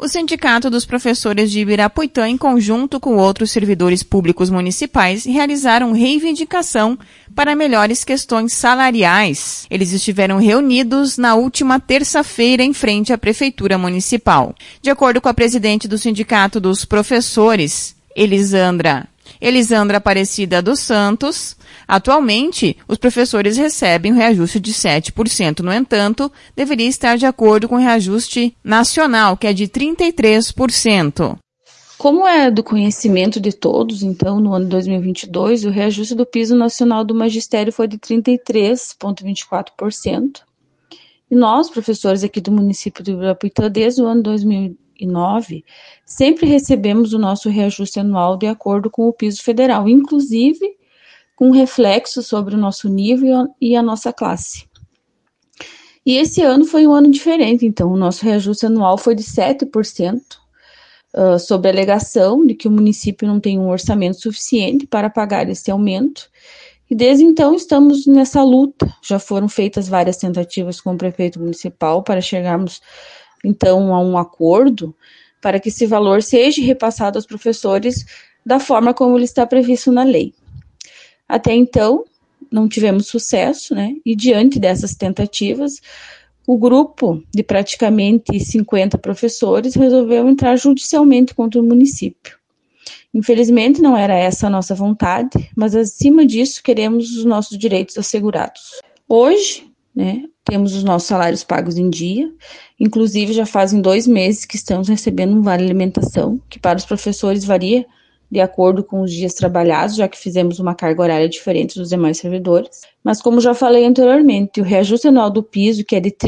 O Sindicato dos Professores de Ibirapuitã, em conjunto com outros servidores públicos municipais, realizaram reivindicação para melhores questões salariais. Eles estiveram reunidos na última terça-feira em frente à Prefeitura Municipal. De acordo com a presidente do Sindicato dos Professores, Elisandra Aparecida dos Santos, atualmente, os professores recebem um reajuste de 7%. No entanto, deveria estar de acordo com o reajuste nacional, que é de 33%. Como é do conhecimento de todos, então, no ano de 2022, o reajuste do piso nacional do magistério foi de 33,24%. E nós, professores aqui do município de Ibirapuitã, desde o ano 2009, sempre recebemos o nosso reajuste anual de acordo com o piso federal, inclusive com reflexo sobre o nosso nível e a nossa classe. E esse ano foi um ano diferente, então o nosso reajuste anual foi de 7%, sob a alegação de que o município não tem um orçamento suficiente para pagar esse aumento. E desde então estamos nessa luta. Já foram feitas várias tentativas com o prefeito municipal para chegarmos então a um acordo para que esse valor seja repassado aos professores da forma como ele está previsto na lei. Até então, não tivemos sucesso, né? E diante dessas tentativas, o grupo de praticamente 50 professores resolveu entrar judicialmente contra o município. Infelizmente, não era essa a nossa vontade, mas acima disso, queremos os nossos direitos assegurados. Hoje, né, temos os nossos salários pagos em dia, inclusive já fazem 2 meses que estamos recebendo um vale alimentação, que para os professores varia de acordo com os dias trabalhados, já que fizemos uma carga horária diferente dos demais servidores. Mas como já falei anteriormente, o reajuste anual do piso, que é de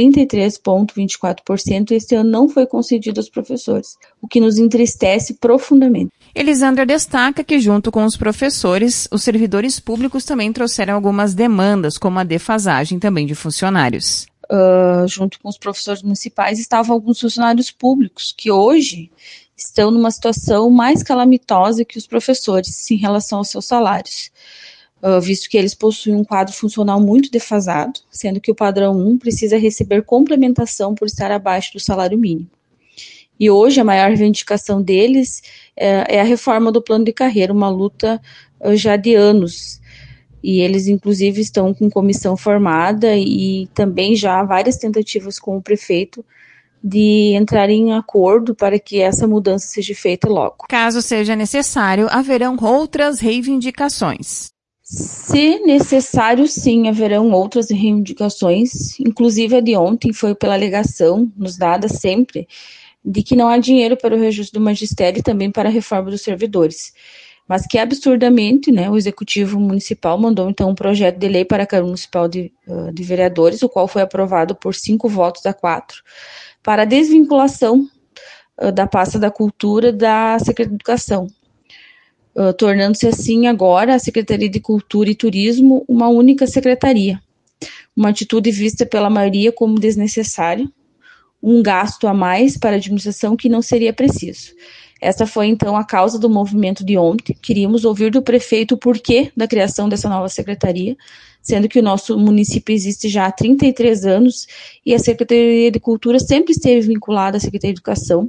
33,24%, este ano não foi concedido aos professores, o que nos entristece profundamente. Elisandra destaca que, junto com os professores, os servidores públicos também trouxeram algumas demandas, como a defasagem também de funcionários. Junto com os professores municipais estavam alguns funcionários públicos, que hoje estão numa situação mais calamitosa que os professores em relação aos seus salários, visto que eles possuem um quadro funcional muito defasado, sendo que o padrão 1 precisa receber complementação por estar abaixo do salário mínimo. E hoje a maior reivindicação deles é a reforma do plano de carreira, uma luta já de anos. E eles, inclusive, estão com comissão formada e também já há várias tentativas com o prefeito de entrar em acordo para que essa mudança seja feita logo. Caso seja necessário, haverão outras reivindicações. Se necessário, sim, haverão outras reivindicações. Inclusive, a de ontem foi pela alegação, nos dada sempre, de que não há dinheiro para o reajuste do magistério e também para a reforma dos servidores. Mas que absurdamente, né, o Executivo Municipal mandou então um projeto de lei para a Câmara Municipal de Vereadores, o qual foi aprovado por 5 votos a 4, para a desvinculação da pasta da Cultura da Secretaria de Educação, tornando-se assim agora a Secretaria de Cultura e Turismo uma única secretaria. Uma atitude vista pela maioria como desnecessária, um gasto a mais para a administração que não seria preciso. Essa foi, então, a causa do movimento de ontem. Queríamos ouvir do prefeito o porquê da criação dessa nova secretaria, sendo que o nosso município existe já há 33 anos e a Secretaria de Cultura sempre esteve vinculada à Secretaria de Educação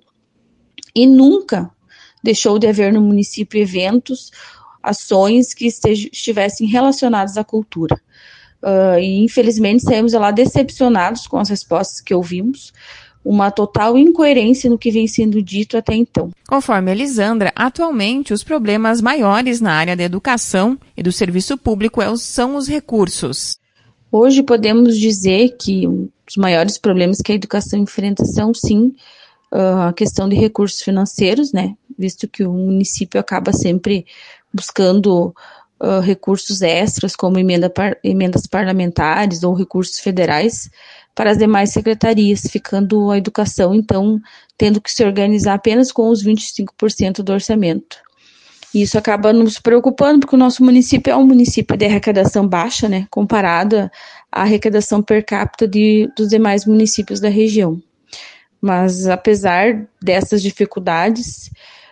e nunca deixou de haver no município eventos, ações que estivessem relacionadas à cultura. E, infelizmente, saímos lá decepcionados com as respostas que ouvimos, uma total incoerência no que vem sendo dito até então. Conforme Elisandra, atualmente os problemas maiores na área da educação e do serviço público são os recursos. Hoje podemos dizer que os maiores problemas que a educação enfrenta são, sim, a questão de recursos financeiros, né? Visto que o município acaba sempre buscando recursos extras, como emendas parlamentares ou recursos federais, para as demais secretarias, ficando a educação, então, tendo que se organizar apenas com os 25% do orçamento. E isso acaba nos preocupando, porque o nosso município é um município de arrecadação baixa, né, comparado à arrecadação per capita dos demais municípios da região. Mas, apesar dessas dificuldades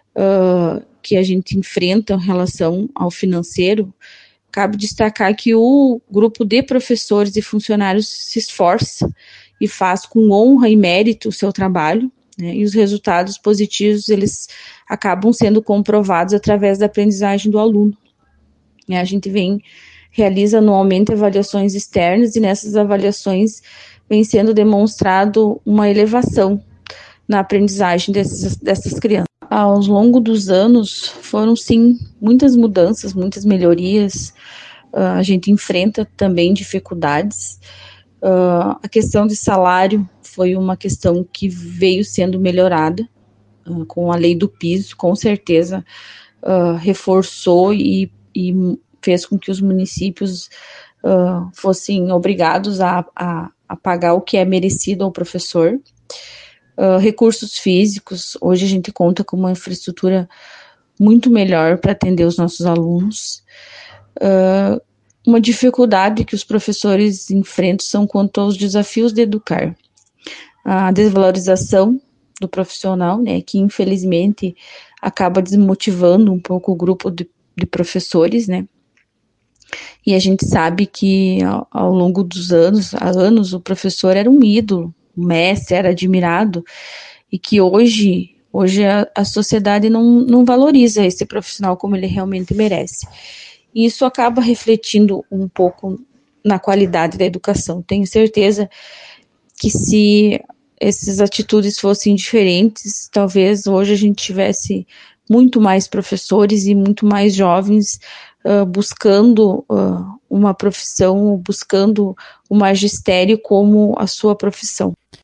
que a gente enfrenta em relação ao financeiro, cabe destacar que o grupo de professores e funcionários se esforça e faz com honra e mérito o seu trabalho, né? E os resultados positivos, eles acabam sendo comprovados através da aprendizagem do aluno. A gente realiza anualmente avaliações externas, e nessas avaliações vem sendo demonstrado uma elevação na aprendizagem dessas crianças. Ao longo dos anos, foram sim muitas mudanças, muitas melhorias. A gente enfrenta também dificuldades. A questão de salário foi uma questão que veio sendo melhorada com a lei do piso, com certeza reforçou e fez com que os municípios fossem obrigados a pagar o que é merecido ao professor. Recursos físicos, hoje a gente conta com uma infraestrutura muito melhor para atender os nossos alunos. Uma dificuldade que os professores enfrentam são quanto aos desafios de educar. A desvalorização do profissional, né, que infelizmente acaba desmotivando um pouco o grupo de professores, né? E a gente sabe que ao longo dos anos, há anos, o professor era um ídolo, o mestre era admirado, e que hoje a sociedade não valoriza esse profissional como ele realmente merece. E isso acaba refletindo um pouco na qualidade da educação. Tenho certeza que se essas atitudes fossem diferentes, talvez hoje a gente tivesse muito mais professores e muito mais jovens buscando uma profissão, buscando o magistério como a sua profissão.